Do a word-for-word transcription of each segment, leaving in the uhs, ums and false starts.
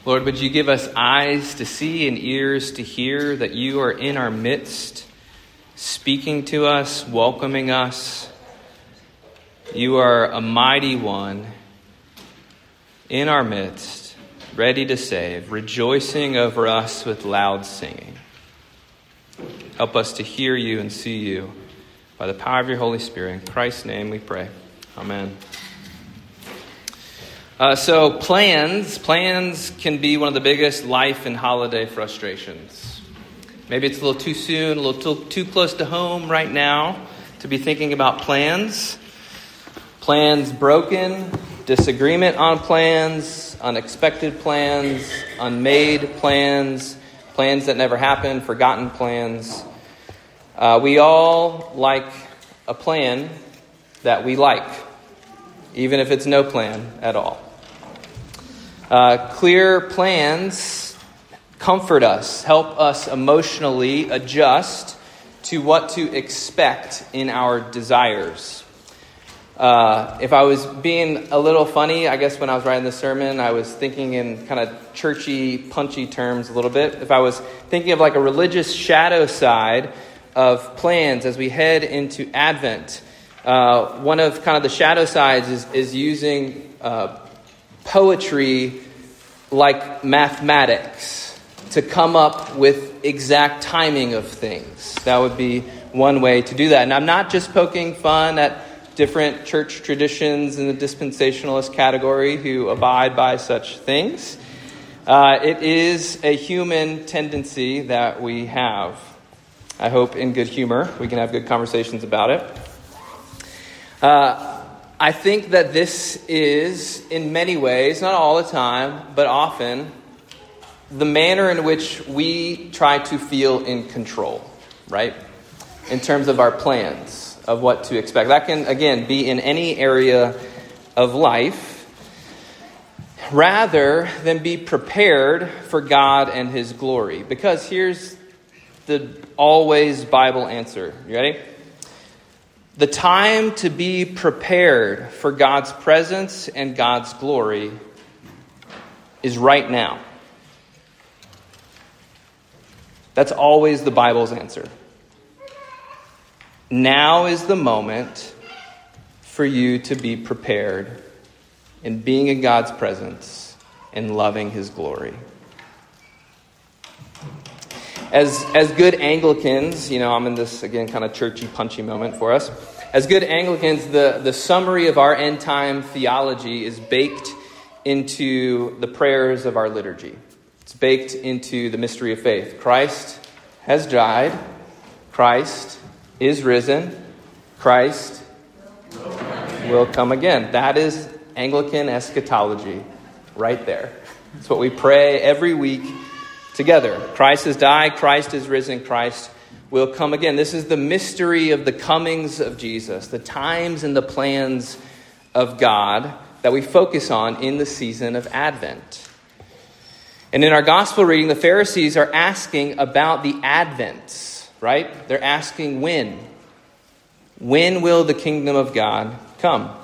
Lord, would you give us eyes to see and ears to hear that you are in our midst, speaking to us, welcoming us. You are a mighty one in our midst, ready to save, rejoicing over us with loud singing. Help us to hear you and see you by the power of your Holy Spirit. In Christ's name we pray. Amen. Uh, so plans, plans can be one of the biggest life and holiday frustrations. Maybe it's a little too soon, a little too, too close to home right now to be thinking about plans. Plans broken, disagreement on plans, unexpected plans, unmade plans, plans that never happened, forgotten plans. Uh, we all like a plan that we like, even if it's no plan at all. Uh, clear plans comfort us, help us emotionally adjust to what to expect in our desires. Uh, if I was being a little funny, I guess when I was writing this sermon, I was thinking in kind of churchy, punchy terms a little bit. If I was thinking of like a religious shadow side of plans as we head into Advent, uh, one of kind of the shadow sides is, is using uh, poetry like mathematics to come up with exact timing of things. That would be one way to do that. And I'm not just poking fun at different church traditions in the dispensationalist category who abide by such things. Uh, it is a human tendency that we have. I hope in good humor we can have good conversations about it. Uh, I think that this is, in many ways, not all the time, but often, the manner in which we try to feel in control, right? In terms of our plans, of what to expect. That can, again, be in any area of life, rather than be prepared for God and His glory. Because here's the always Bible answer. You ready? The time to be prepared for God's presence and God's glory is right now. That's always the Bible's answer. Now is the moment for you to be prepared in being in God's presence and loving His glory. As as good Anglicans, you know, I'm in this, again, kind of churchy, punchy moment for us. As good Anglicans, the, the summary of our end time theology is baked into the prayers of our liturgy. It's baked into the mystery of faith. Christ has died. Christ is risen. Christ will come again. That is Anglican eschatology right there. It's what we pray every week together. Christ has died, Christ is risen, Christ will come again. This is the mystery of the comings of Jesus, the times and the plans of God that we focus on in the season of Advent. And in our gospel reading, the Pharisees are asking about the Advents, right? They're asking when. When will the kingdom of God come?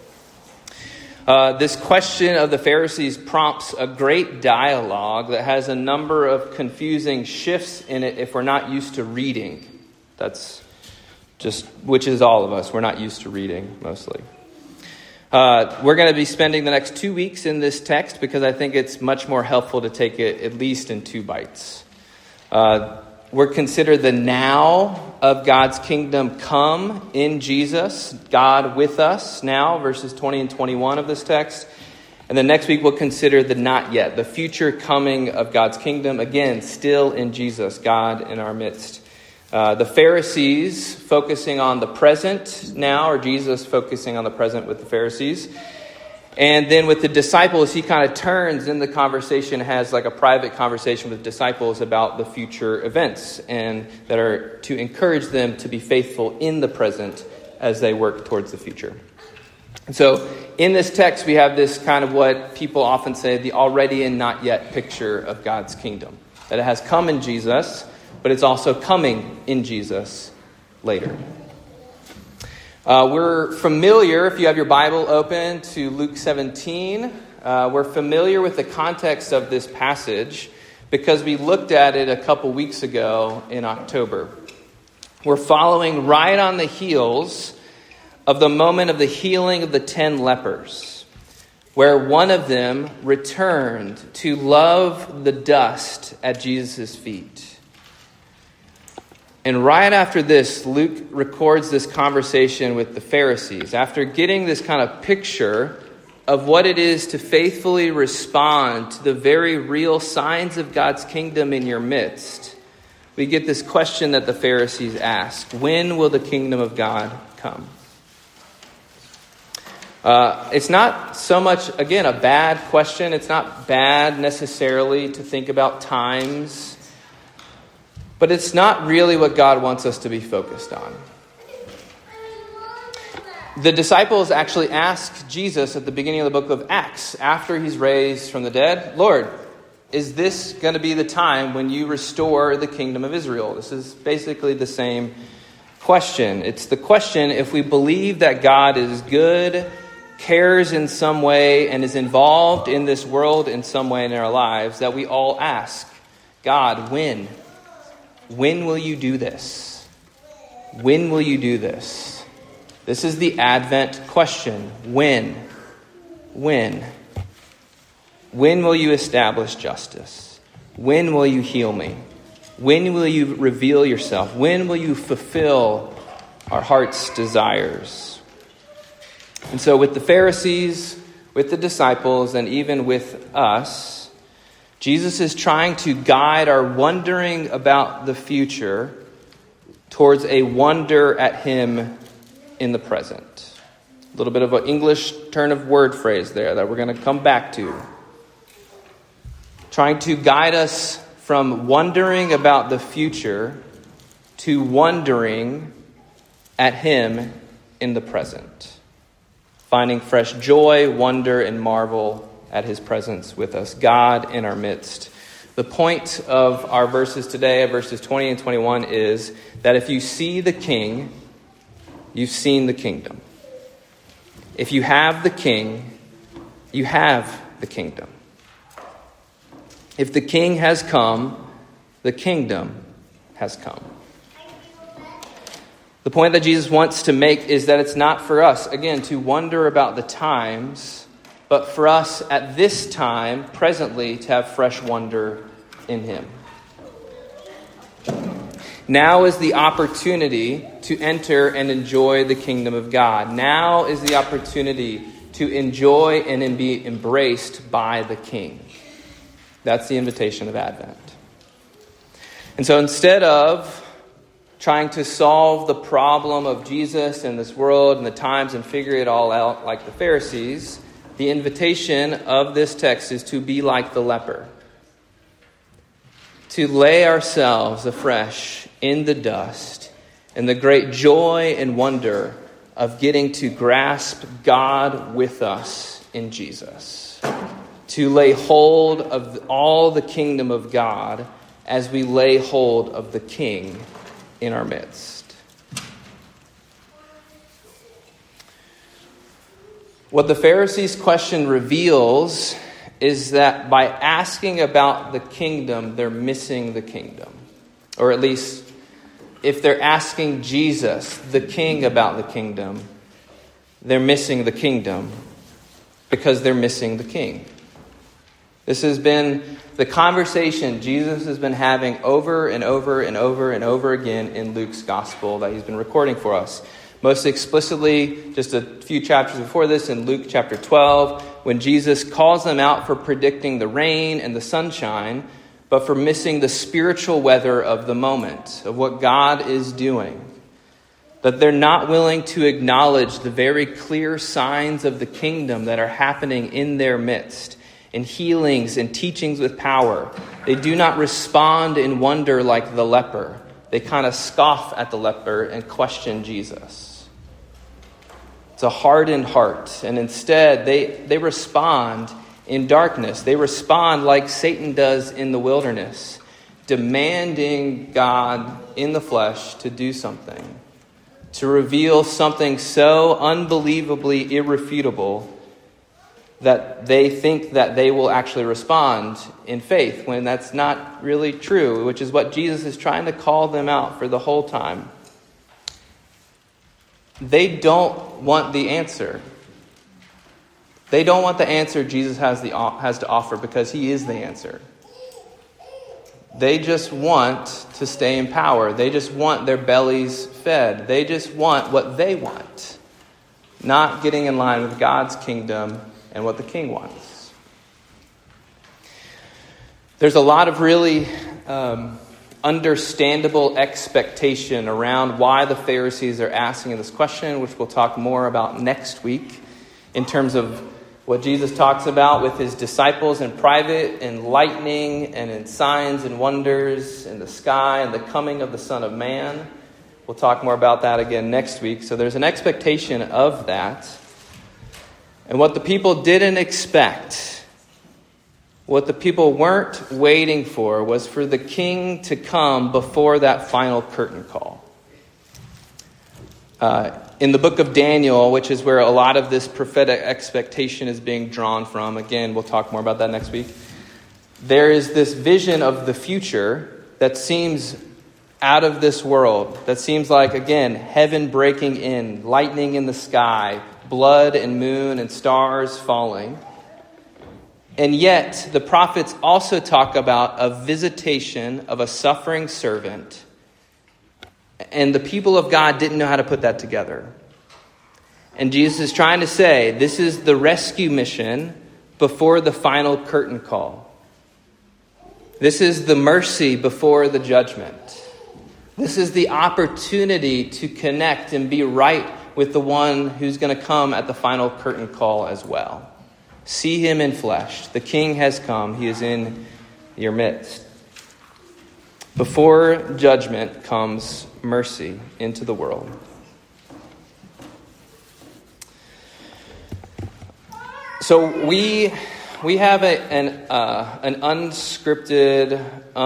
Uh, this question of the Pharisees prompts a great dialogue that has a number of confusing shifts in it if we're not used to reading. That's just, which is all of us. We're not used to reading, mostly. Uh, we're going to be spending the next two weeks in this text because I think it's much more helpful to take it at least in two bites. Uh, we're considered the now of God's kingdom come in Jesus, God with us now, verses twenty and twenty-one of this text. And then next week we'll consider the not yet, the future coming of God's kingdom, again, still in Jesus, God in our midst. Uh, the Pharisees focusing on the present now, or Jesus focusing on the present with the Pharisees. And then with the disciples, he kind of turns in the conversation, has like a private conversation with disciples about the future events and that are to encourage them to be faithful in the present as they work towards the future. And so in this text, we have this kind of what people often say, the already and not yet picture of God's kingdom. That it has come in Jesus, but it's also coming in Jesus later. Uh, we're familiar, if you have your Bible open, to Luke seventeen. Uh, we're familiar with the context of this passage because we looked at it a couple weeks ago in October. We're following right on the heels of the moment of the healing of the ten lepers, where one of them returned to love the dust at Jesus' feet. And right after this, Luke records this conversation with the Pharisees. After getting this kind of picture of what it is to faithfully respond to the very real signs of God's kingdom in your midst, we get this question that the Pharisees ask: when will the kingdom of God come? Uh, it's not so much, again, a bad question. It's not bad necessarily to think about times. But it's not really what God wants us to be focused on. The disciples actually asked Jesus at the beginning of the book of Acts, after he's raised from the dead, "Lord, is this going to be the time when you restore the kingdom of Israel?" This is basically the same question. It's the question, if we believe that God is good, cares in some way, and is involved in this world in some way in our lives, that we all ask, God, when? When will you do this? When will you do this? This is the Advent question. When? When? When will you establish justice? When will you heal me? When will you reveal yourself? When will you fulfill our heart's desires? And so with the Pharisees, with the disciples, and even with us, Jesus is trying to guide our wondering about the future towards a wonder at him in the present. A little bit of an English turn of word phrase there that we're going to come back to. Trying to guide us from wondering about the future to wondering at him in the present. Finding fresh joy, wonder, and marvel at his presence with us, God in our midst. The point of our verses today, verses twenty and twenty-one, is that if you see the king, you've seen the kingdom. If you have the king, you have the kingdom. If the king has come, the kingdom has come. The point that Jesus wants to make is that it's not for us, again, to wonder about the times, but for us at this time, presently, to have fresh wonder in him. Now is the opportunity to enter and enjoy the kingdom of God. Now is the opportunity to enjoy and be embraced by the King. That's the invitation of Advent. And so instead of trying to solve the problem of Jesus and this world and the times and figure it all out like the Pharisees, the invitation of this text is to be like the leper. To lay ourselves afresh in the dust and the great joy and wonder of getting to grasp God with us in Jesus. To lay hold of all the kingdom of God as we lay hold of the King in our midst. What the Pharisees' question reveals is that by asking about the kingdom, they're missing the kingdom. Or at least, if they're asking Jesus, the King, about the kingdom, they're missing the kingdom because they're missing the King. This has been the conversation Jesus has been having over and over and over and over again in Luke's gospel that he's been recording for us. Most explicitly, just a few chapters before this, in Luke chapter twelve, when Jesus calls them out for predicting the rain and the sunshine, but for missing the spiritual weather of the moment, of what God is doing. That they're not willing to acknowledge the very clear signs of the kingdom that are happening in their midst, in healings and teachings with power. They do not respond in wonder like the leper. They kind of scoff at the leper and question Jesus. It's a hardened heart. And instead, they, they respond in darkness. They respond like Satan does in the wilderness, demanding God in the flesh to do something, to reveal something so unbelievably irrefutable that they think that they will actually respond in faith when that's not really true, which is what Jesus is trying to call them out for the whole time. They don't want the answer. They don't want the answer Jesus has the has to offer because he is the answer. They just want to stay in power. They just want their bellies fed. They just want what they want, not getting in line with God's kingdom and what the king wants. There's a lot of really um, understandable expectation around why the Pharisees are asking this question, which we'll talk more about next week in terms of what Jesus talks about with his disciples in private, in lightning, and in signs and wonders in the sky, and the coming of the Son of Man. We'll talk more about that again next week. So there's an expectation of that. And what the people didn't expect, what the people weren't waiting for, was for the king to come before that final curtain call. Uh, in the book of Daniel, which is where a lot of this prophetic expectation is being drawn from, again, we'll talk more about that next week, there is this vision of the future that seems out of this world, that seems like, again, heaven breaking in, lightning in the sky, blood and moon and stars falling. And yet, the prophets also talk about a visitation of a suffering servant. And the people of God didn't know how to put that together. And Jesus is trying to say, this is the rescue mission before the final curtain call. This is the mercy before the judgment. This is the opportunity to connect and be right with the one who's going to come at the final curtain call as well. See him in flesh. The king has come. He is in your midst. Before judgment comes mercy into the world. So we we have a, an uh, an unscripted,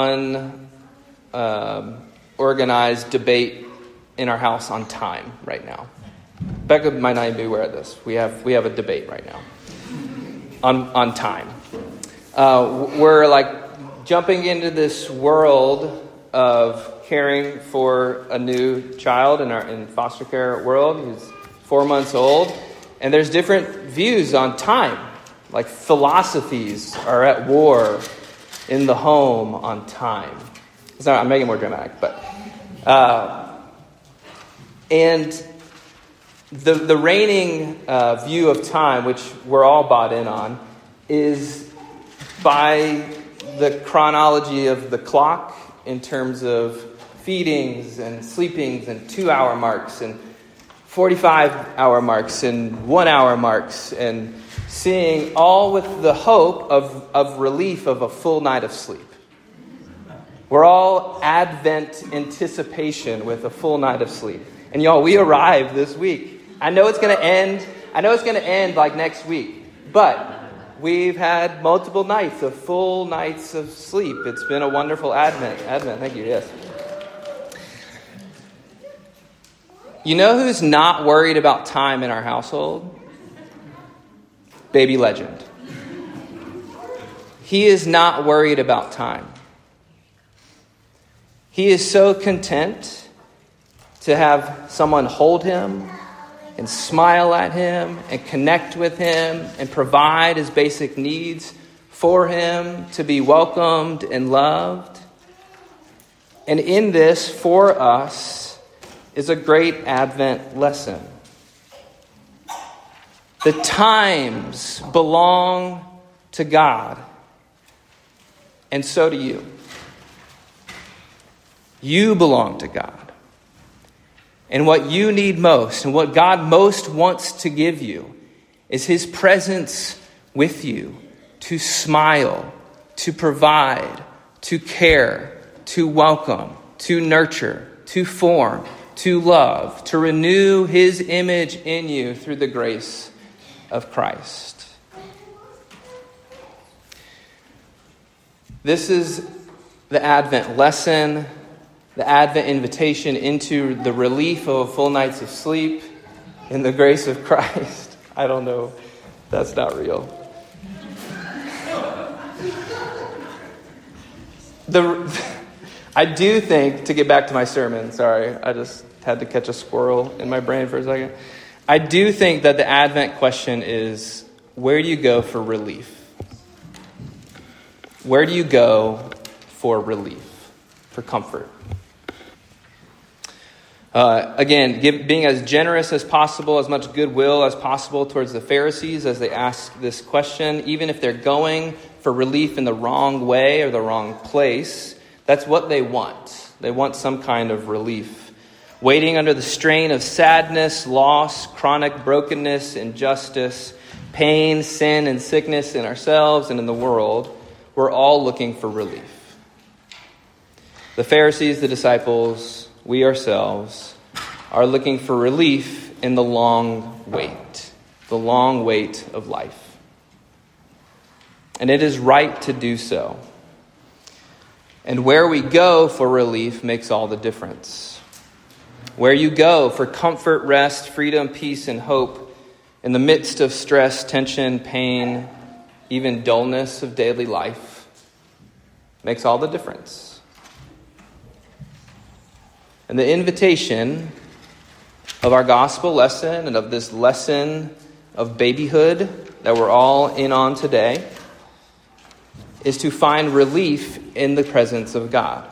unorganized um, debate in our house on time right now. Becca might not even be aware of this. We have we have a debate right now on on time. Uh, we're like jumping into this world of caring for a new child in our in foster care world who's four months old, and there's different views on time. Like philosophies are at war in the home on time. It's not, I'm making it more dramatic, but uh, and the the reigning uh, view of time, which we're all bought in on, is by the chronology of the clock in terms of feedings and sleepings and two-hour marks and forty-five-hour marks and one-hour marks, and seeing all with the hope of, of relief of a full night of sleep. We're all Advent anticipation with a full night of sleep. And y'all, we arrive this week. I know it's going to end. I know it's going to end like next week. But we've had multiple nights of full nights of sleep. It's been a wonderful Advent. Advent, thank you, yes. You know who's not worried about time in our household? Baby Legend. He is not worried about time. He is so content to have someone hold him and smile at him and connect with him and provide his basic needs for him to be welcomed and loved. And in this, for us, is a great Advent lesson. The times belong to God, and so do you. You belong to God. And what you need most, and what God most wants to give you, is his presence with you to smile, to provide, to care, to welcome, to nurture, to form, to love, to renew his image in you through the grace of Christ. This is the Advent lesson, the Advent invitation into the relief of full nights of sleep in the grace of Christ. I don't know. That's not real. the I do think, to get back to my sermon, sorry, I just had to catch a squirrel in my brain for a second. I do think that the Advent question is, where do you go for relief? Where do you go for relief, for comfort? Uh, again, give, being as generous as possible, as much goodwill as possible towards the Pharisees as they ask this question, even if they're going for relief in the wrong way or the wrong place, that's what they want. They want some kind of relief. Waiting under the strain of sadness, loss, chronic brokenness, injustice, pain, sin, and sickness in ourselves and in the world, we're all looking for relief. The Pharisees, the disciples, we ourselves are looking for relief in the long wait, the long wait of life. And it is right to do so. And where we go for relief makes all the difference. Where you go for comfort, rest, freedom, peace, and hope in the midst of stress, tension, pain, even dullness of daily life makes all the difference. And the invitation of our gospel lesson and of this lesson of babyhood that we're all in on today is to find relief in the presence of God.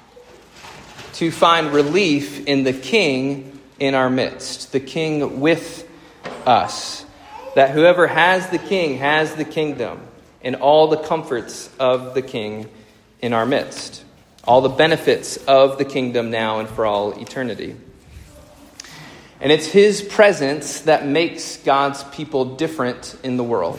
To find relief in the King in our midst, the King with us. That whoever has the King has the kingdom and all the comforts of the King in our midst. All the benefits of the kingdom now and for all eternity. And it's his presence that makes God's people different in the world.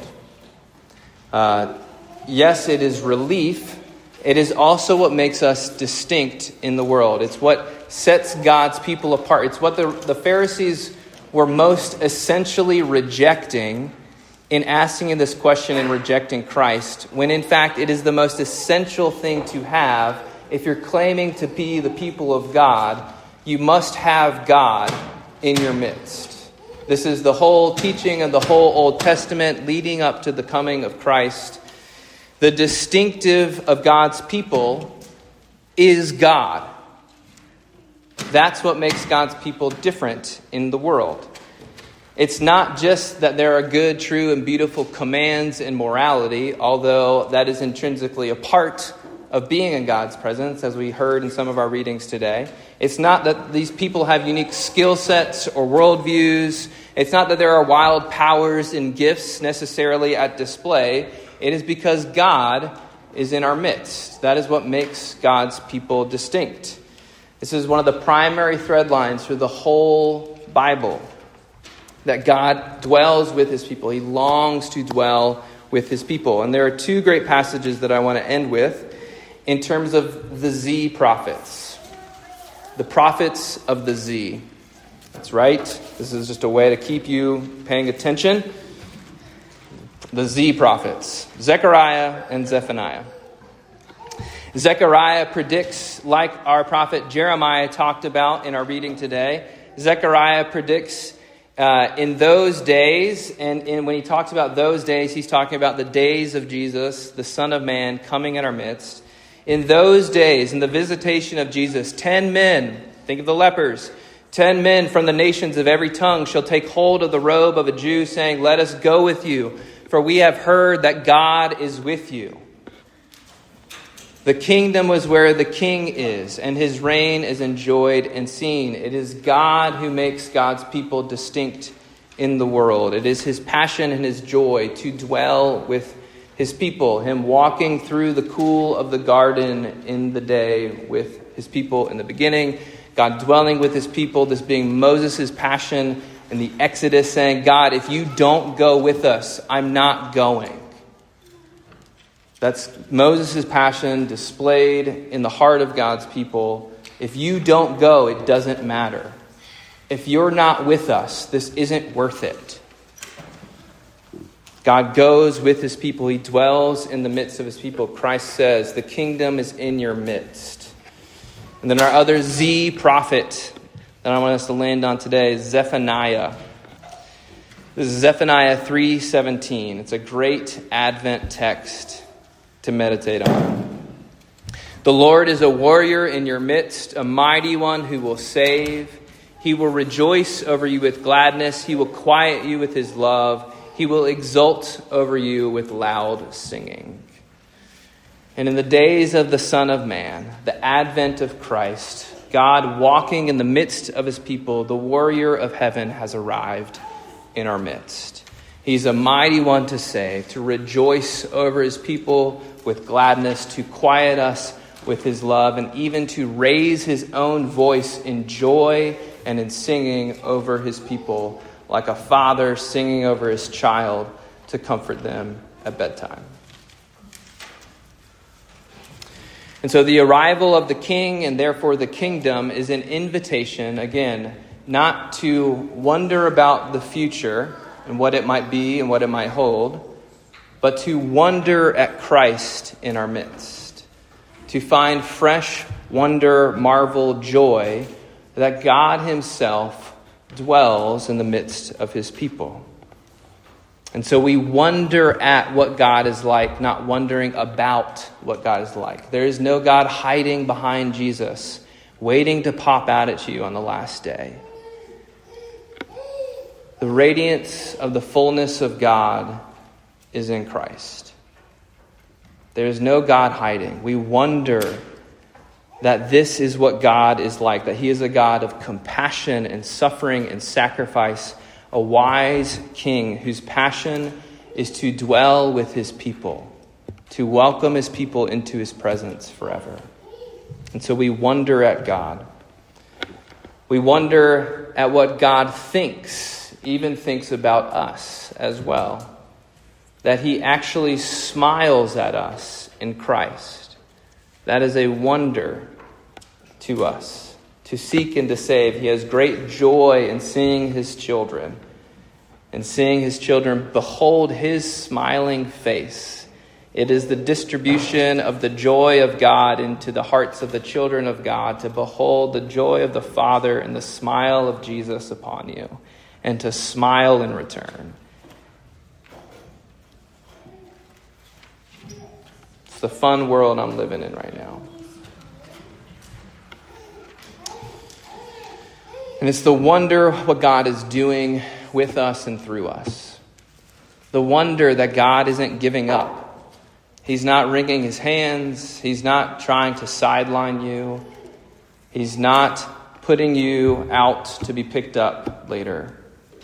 Uh, yes, it is relief. It is also what makes us distinct in the world. It's what sets God's people apart. It's what the, the Pharisees were most essentially rejecting in asking this question and rejecting Christ, when in fact it is the most essential thing to have. If you're claiming to be the people of God, you must have God in your midst. This is the whole teaching of the whole Old Testament leading up to the coming of Christ. The distinctive of God's people is God. That's what makes God's people different in the world. It's not just that there are good, true, and beautiful commands in morality, although that is intrinsically a part of being in God's presence, as we heard in some of our readings today. It's not that these people have unique skill sets or worldviews. It's not that there are wild powers and gifts necessarily at display. It is because God is in our midst. That is what makes God's people distinct. This is one of the primary thread lines through the whole Bible, that God dwells with his people. He longs to dwell with his people. And there are two great passages that I want to end with in terms of the Z prophets. The prophets of the Z. That's right. This is just a way to keep you paying attention. The Z prophets, Zechariah and Zephaniah. Zechariah predicts, like our prophet Jeremiah talked about in our reading today. Zechariah predicts uh, in those days, and in, when he talks about those days, he's talking about the days of Jesus, the Son of Man, coming in our midst. In those days, in the visitation of Jesus, ten men, think of the lepers, ten men from the nations of every tongue shall take hold of the robe of a Jew, saying, "Let us go with you, for we have heard that God is with you." The kingdom was where the king is, and his reign is enjoyed and seen. It is God who makes God's people distinct in the world. It is his passion and his joy to dwell with his people, him walking through the cool of the garden in the day with his people in the beginning, God dwelling with his people, this being Moses' passion in the Exodus, saying, "God, if you don't go with us, I'm not going." That's Moses' passion displayed in the heart of God's people. If you don't go, it doesn't matter. If you're not with us, this isn't worth it. God goes with his people. He dwells in the midst of his people. Christ says, the kingdom is in your midst. And then our other Z prophet that I want us to land on today is Zephaniah. This is Zephaniah three seventeen. It's a great Advent text to meditate on. The Lord is a warrior in your midst, a mighty one who will save. He will rejoice over you with gladness. He will quiet you with his love. He will exult over you with loud singing. And in the days of the Son of Man, the advent of Christ, God walking in the midst of his people, the warrior of heaven has arrived in our midst. He's a mighty one to save, to rejoice over his people with gladness, to quiet us with his love, and even to raise his own voice in joy and in singing over his people, like a father singing over his child to comfort them at bedtime. And so the arrival of the king, and therefore the kingdom, is an invitation, again, not to wonder about the future and what it might be and what it might hold, but to wonder at Christ in our midst, to find fresh wonder, marvel, joy that God himself dwells in the midst of his people. And so we wonder at what God is like, not wondering about what God is like. There is no God hiding behind Jesus, waiting to pop out at you on the last day. The radiance of the fullness of God is in Christ. There is no God hiding. We wonder that this is what God is like, that he is a God of compassion and suffering and sacrifice, a wise king whose passion is to dwell with his people, to welcome his people into his presence forever. And so we wonder at God. We wonder at what God thinks, even thinks about us as well. That he actually smiles at us in Christ. That is a wonder to us. To seek and to save. He has great joy in seeing his children. And seeing his children behold his smiling face. It is the distribution of the joy of God into the hearts of the children of God, to behold the joy of the Father and the smile of Jesus upon you, and to smile in return. It's the fun world I'm living in right now. And it's the wonder what God is doing with us and through us. The wonder that God isn't giving up. He's not wringing his hands. He's not trying to sideline you. He's not putting you out to be picked up later.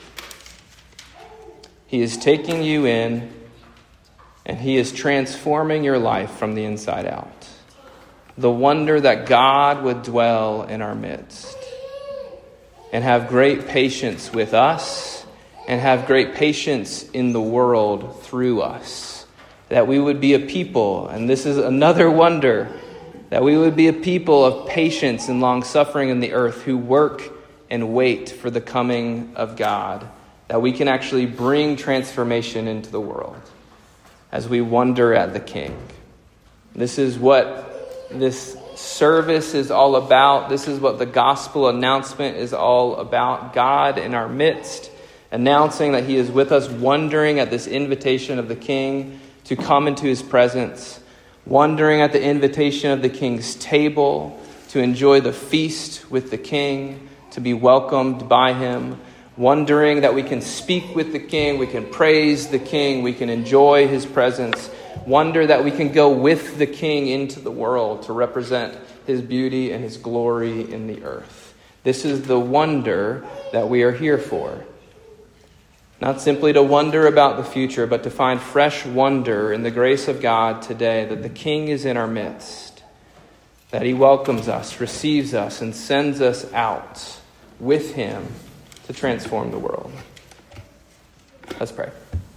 He is taking you in, and he is transforming your life from the inside out. The wonder that God would dwell in our midst and have great patience with us and have great patience in the world through us. That we would be a people, and this is another wonder, that we would be a people of patience and long-suffering in the earth who work and wait for the coming of God. That we can actually bring transformation into the world as we wonder at the King. This is what this service is all about. This is what the gospel announcement is all about. God in our midst, announcing that he is with us, wondering at this invitation of the King to come into his presence, wondering at the invitation of the King's table, to enjoy the feast with the King, to be welcomed by him, wondering that we can speak with the King, we can praise the King, we can enjoy his presence, wonder that we can go with the King into the world to represent his beauty and his glory in the earth. This is the wonder that we are here for. Not simply to wonder about the future, but to find fresh wonder in the grace of God today, that the King is in our midst, that he welcomes us, receives us, and sends us out with him to transform the world. Let's pray.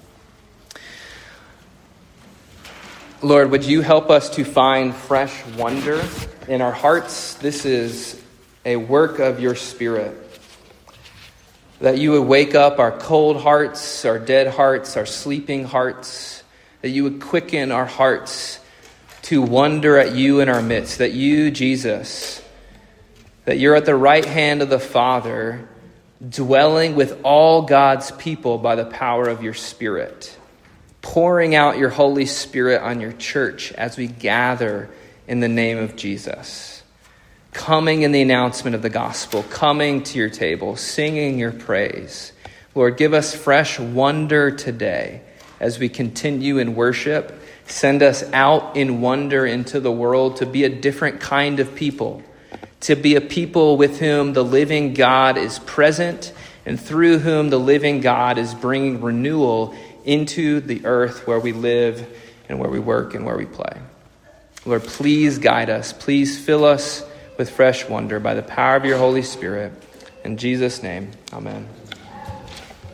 Lord, would you help us to find fresh wonder in our hearts? This is a work of your Spirit. That you would wake up our cold hearts, our dead hearts, our sleeping hearts. That you would quicken our hearts to wonder at you in our midst. That you, Jesus, that you're at the right hand of the Father, dwelling with all God's people by the power of your Spirit. Pouring out your Holy Spirit on your church as we gather in the name of Jesus. Coming in the announcement of the gospel, coming to your table, singing your praise. Lord, give us fresh wonder today as we continue in worship. Send us out in wonder into the world to be a different kind of people, to be a people with whom the living God is present and through whom the living God is bringing renewal into the earth where we live and where we work and where we play. Lord, please guide us. Please fill us with fresh wonder by the power of your Holy Spirit. In Jesus' name, amen.